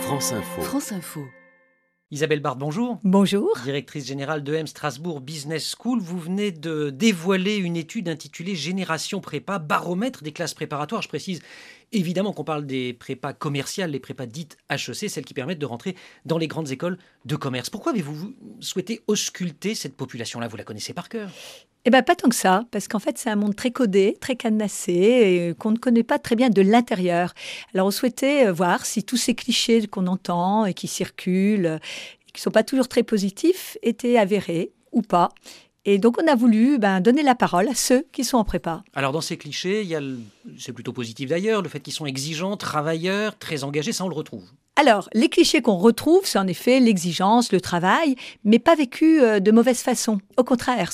France Info. France Info. Isabelle Barthe, bonjour. Bonjour. Directrice générale d'EM Strasbourg Business School, vous venez de dévoiler une étude intitulée Génération Prépa, baromètre des classes préparatoires. Je précise évidemment qu'on parle des prépas commerciales, les prépas dites HEC, celles qui permettent de rentrer dans les grandes écoles de commerce. Pourquoi avez-vous souhaité ausculter cette population-là? Vous la connaissez par cœur? Eh bien, pas tant que ça, parce qu'en fait, c'est un monde très codé, très cadenassé, et qu'on ne connaît pas très bien de l'intérieur. Alors, on souhaitait voir si tous ces clichés qu'on entend et qui circulent, et qui ne sont pas toujours très positifs, étaient avérés ou pas. Et donc, on a voulu donner la parole à ceux qui sont en prépa. Alors, dans ces clichés, il y a c'est plutôt positif d'ailleurs, le fait qu'ils sont exigeants, travailleurs, très engagés, ça on le retrouve. Alors, les clichés qu'on retrouve, c'est en effet l'exigence, le travail, mais pas vécu de mauvaise façon. Au contraire,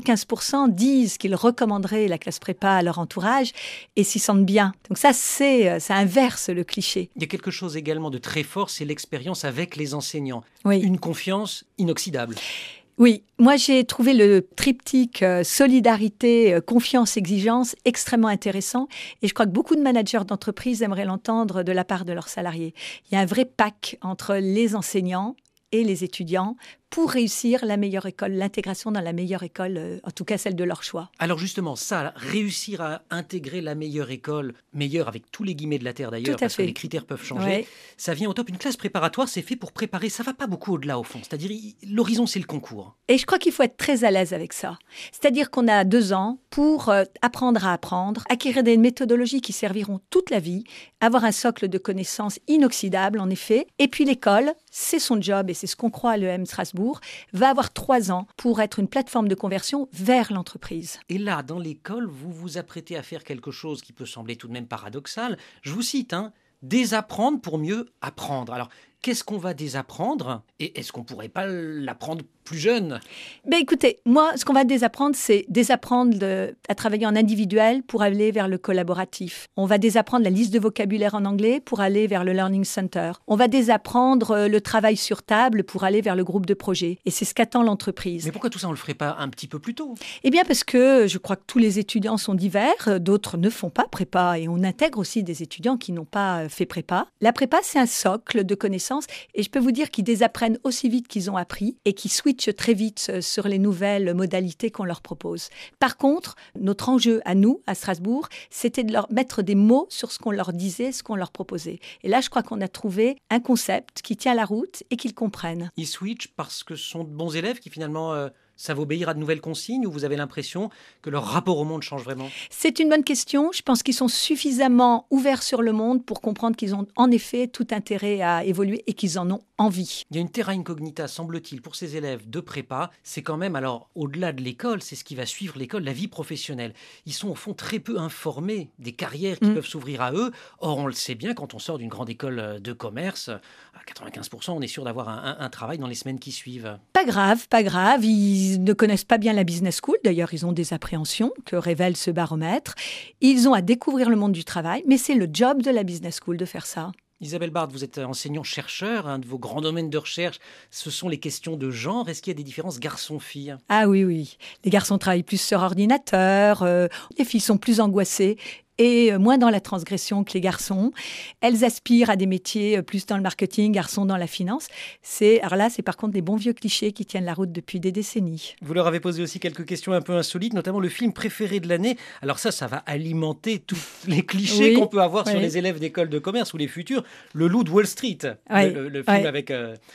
75% disent qu'ils recommanderaient la classe prépa à leur entourage et s'y sentent bien. Donc ça inverse le cliché. Il y a quelque chose également de très fort, c'est l'expérience avec les enseignants. Oui. Une confiance inoxydable. Oui, moi j'ai trouvé le triptyque solidarité, confiance, exigence extrêmement intéressant et je crois que beaucoup de managers d'entreprise aimeraient l'entendre de la part de leurs salariés. Il y a un vrai pack entre les enseignants et les étudiants pour réussir la meilleure école, l'intégration dans la meilleure école, en tout cas celle de leur choix. Alors justement, ça, réussir à intégrer la meilleure école, meilleure avec tous les guillemets de la terre d'ailleurs, parce que les critères peuvent changer, ouais. Ça vient au top. Une classe préparatoire, c'est fait pour préparer, ça va pas beaucoup au-delà au fond, c'est-à-dire l'horizon c'est le concours. Et je crois qu'il faut être très à l'aise avec ça. C'est-à-dire qu'on a 2 ans pour apprendre à apprendre, acquérir des méthodologies qui serviront toute la vie, avoir un socle de connaissances inoxydable en effet, et puis l'école, c'est son job et c'est ce qu'on croit à l'EM Strasbourg, va avoir 3 ans pour être une plateforme de conversion vers l'entreprise. Et là, dans l'école, vous vous apprêtez à faire quelque chose qui peut sembler tout de même paradoxal. Je vous cite, désapprendre pour mieux apprendre. Alors, qu'est-ce qu'on va désapprendre? Et est-ce qu'on ne pourrait pas l'apprendre plus jeune? Écoutez, moi, ce qu'on va désapprendre, c'est désapprendre à travailler en individuel pour aller vers le collaboratif. On va désapprendre la liste de vocabulaire en anglais pour aller vers le Learning Center. On va désapprendre le travail sur table pour aller vers le groupe de projet. Et c'est ce qu'attend l'entreprise. Mais pourquoi tout ça, on ne le ferait pas un petit peu plus tôt? Eh bien, parce que je crois que tous les étudiants sont divers. D'autres ne font pas prépa. Et on intègre aussi des étudiants qui n'ont pas fait prépa. La prépa, c'est un socle de connaissances. Et je peux vous dire qu'ils désapprennent aussi vite qu'ils ont appris et qu'ils switchent très vite sur les nouvelles modalités qu'on leur propose. Par contre, notre enjeu à nous, à Strasbourg, c'était de leur mettre des mots sur ce qu'on leur disait, ce qu'on leur proposait. Et là, je crois qu'on a trouvé un concept qui tient la route et qu'ils comprennent. Ils switchent parce que ce sont de bons élèves qui finalement savent obéir à de nouvelles consignes, ou vous avez l'impression que leur rapport au monde change vraiment? C'est une bonne question. Je pense qu'ils sont suffisamment ouverts sur le monde pour comprendre qu'ils ont en effet tout intérêt à évoluer et qu'ils en ont envie. Il y a une terra incognita, semble-t-il, pour ces élèves de prépa. C'est quand même, alors, au-delà de l'école, c'est ce qui va suivre l'école, la vie professionnelle. Ils sont au fond très peu informés des carrières qui peuvent s'ouvrir à eux. Or, on le sait bien, quand on sort d'une grande école de commerce, à 95%, on est sûr d'avoir un travail dans les semaines qui suivent. Pas grave, pas grave. Ils ne connaissent pas bien la business school. D'ailleurs, ils ont des appréhensions que révèle ce baromètre. Ils ont à découvrir le monde du travail, mais c'est le job de la business school de faire ça. Isabelle Barthe, vous êtes enseignant-chercheur. Un de vos grands domaines de recherche, ce sont les questions de genre. Est-ce qu'il y a des différences garçons-filles? Ah oui. Les garçons travaillent plus sur ordinateur. Les filles sont plus angoissées et moins dans la transgression que les garçons. Elles aspirent à des métiers plus dans le marketing, garçons dans la finance. Alors là, c'est par contre des bons vieux clichés qui tiennent la route depuis des décennies. Vous leur avez posé aussi quelques questions un peu insolites, notamment le film préféré de l'année. Alors ça va alimenter tous les clichés qu'on peut avoir sur les élèves d'école de commerce ou les futurs. Le Loup de Wall Street, le film avec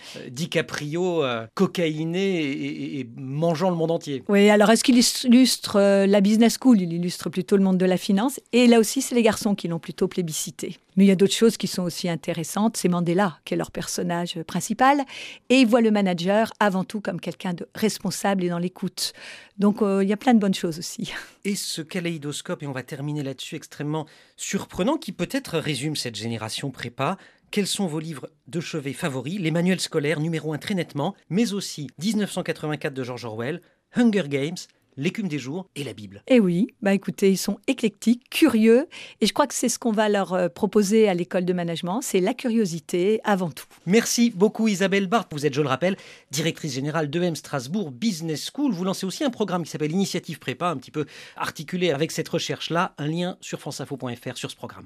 DiCaprio, cocaïné et mangeant le monde entier. Oui, alors est-ce qu'il illustre la business school? Il illustre plutôt le monde de la finance. Et là aussi, c'est les garçons qui l'ont plutôt plébiscité. Mais il y a d'autres choses qui sont aussi intéressantes. C'est Mandela, qui est leur personnage principal. Et ils voient le manager avant tout comme quelqu'un de responsable et dans l'écoute. Donc, il y a plein de bonnes choses aussi. Et ce kaléidoscope, et on va terminer là-dessus, extrêmement surprenant, qui peut-être résume cette génération prépa. Quels sont vos livres de chevet favoris? Les manuels scolaires, numéro 1 très nettement, mais aussi 1984 de George Orwell, Hunger Games, L'écume des jours et la Bible. Eh oui, écoutez, ils sont éclectiques, curieux, et je crois que c'est ce qu'on va leur proposer à l'école de management, c'est la curiosité avant tout. Merci beaucoup Isabelle Barthe. Vous êtes, je le rappelle, directrice générale d'EM Strasbourg Business School. Vous lancez aussi un programme qui s'appelle Initiative Prépa, un petit peu articulé avec cette recherche-là. Un lien sur franceinfo.fr sur ce programme.